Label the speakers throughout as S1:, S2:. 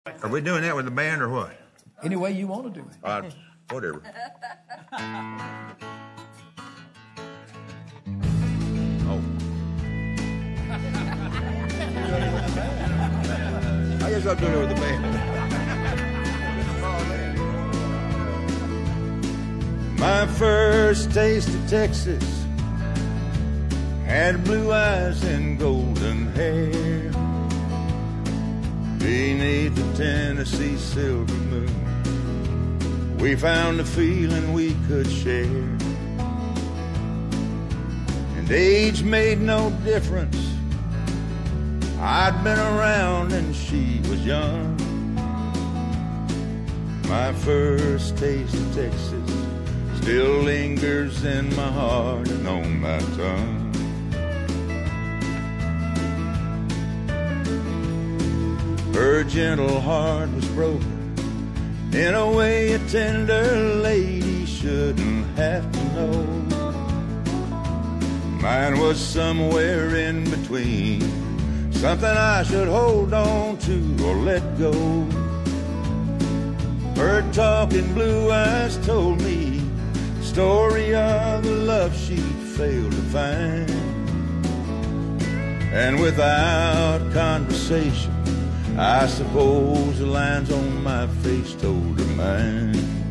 S1: Are we doing that with the band or what?
S2: Any way you want to do it.
S1: Whatever. Oh. I guess I'm doing it with the band. My first taste of Texas had blue eyes and golden hair. Beneath the Tennessee silver moon, we found a feeling we could share. And age made no difference. I'd been around and she was young. My first taste of Texas still lingers in my heart and on my tongue. Her gentle heart was broken in a way a tender lady shouldn't have to know. Mine was somewhere in between, something I should hold on to or let go. Her talking blue eyes told me the story of the love she'd failed to find. And without conversation, I suppose the lines on my face told her mine.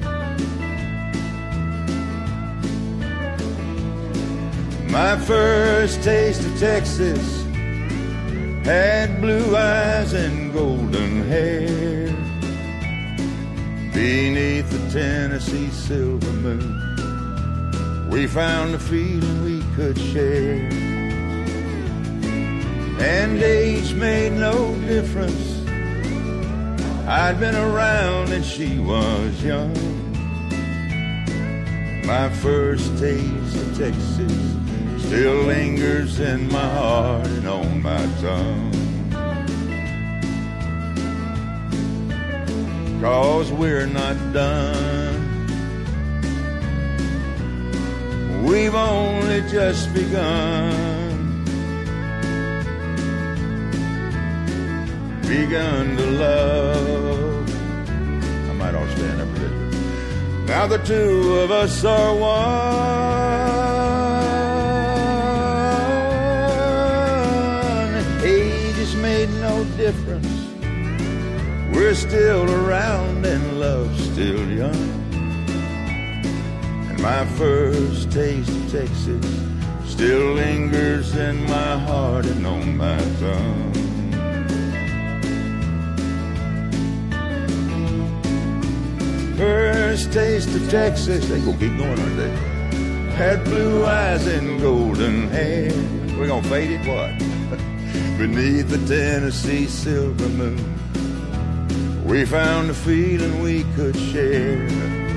S1: My first taste of Texas had blue eyes and golden hair. Beneath the Tennessee silver moon, we found a feeling we could share. And age made no difference. I'd been around and she was young. My first taste of Texas still lingers in my heart and on my tongue. 'Cause we're not done. We've only just begun. Begun to love. I might all stand up for this. Now the two of us are one. Age has made no difference. We're still around and love's still young. And my first taste of Texas still lingers in my heart and on my tongue. First taste of Texas, they gonna keep going, aren't they? Had blue eyes and golden hair. We're gonna fade it, what? Beneath the Tennessee silver moon, we found a feeling we could share.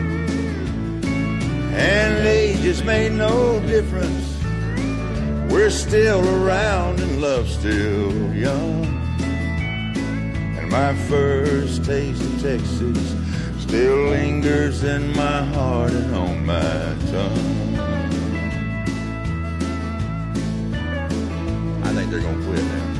S1: And age has made no difference. We're still around and love's still young. And my first taste of Texas still lingers in my heart and on my tongue. I think they're gonna quit now.